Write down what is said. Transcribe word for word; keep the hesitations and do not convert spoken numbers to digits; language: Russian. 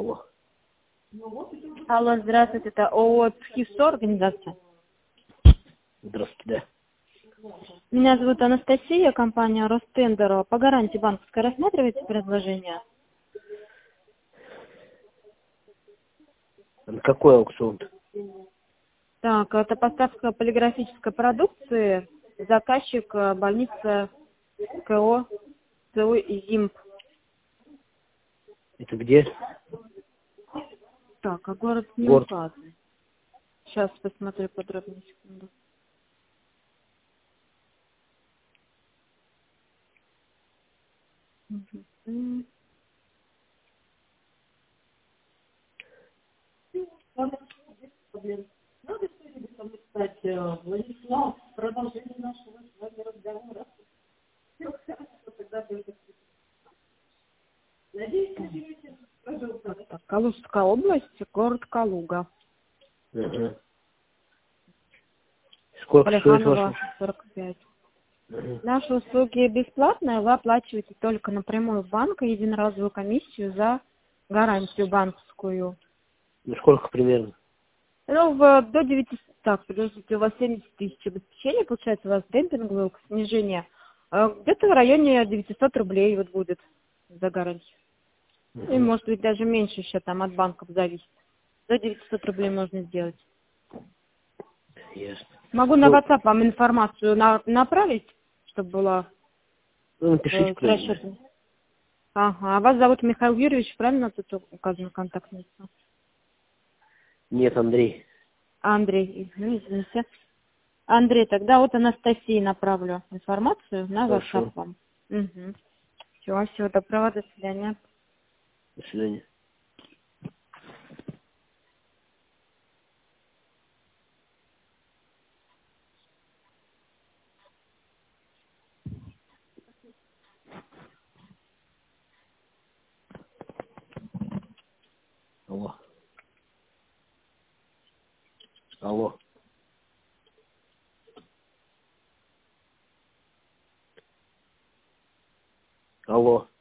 Алло. Алло, здравствуйте, это ООО «Пхисо» организация. Здравствуйте, да. Меня зовут Анастасия, компания Ростендер. По гарантии банковской рассматриваете предложение? На какой аукцион? Так, это поставка полиграфической продукции. Заказчик э, больница КО ЦУ и ЗИМП. Это где? Так, а город не Город. указан. Сейчас посмотрю подробнее, секунду. Мгм. Кстати, Владислав, продолжение нашего с вами разговора. Надеюсь, живете, пожалуйста. Так, Калужская область, город Калуга. Ага. Сколько стоит Полиханова, ваш? сорок пять. Ага. Наши услуги бесплатные, вы оплачиваете только напрямую в банк и единоразовую комиссию за гарантию банковскую. Ну сколько примерно? Ну, в, до девяти, так, подождите, у вас семьдесят тысяч обеспечения, получается, у вас демпинговое снижение. А где-то в районе девятисот рублей вот будет за гарантию. Ага. И может быть даже меньше еще там от банков зависит. До девятисот рублей можно сделать. Ясно. Могу на Ну, WhatsApp вам информацию на, направить, чтобы было ну напишите э, с кто-нибудь. расчетом. Ага, а вас зовут Михаил Юрьевич, правильно тут указан контактный лицо? Нет, Андрей. Андрей, ну, извините. Андрей, тогда вот Анастасии направлю информацию на WhatsApp Хорошо. вам. Угу. Все, всего доброго, до свидания. До свидания. Алло. Алло. Алло.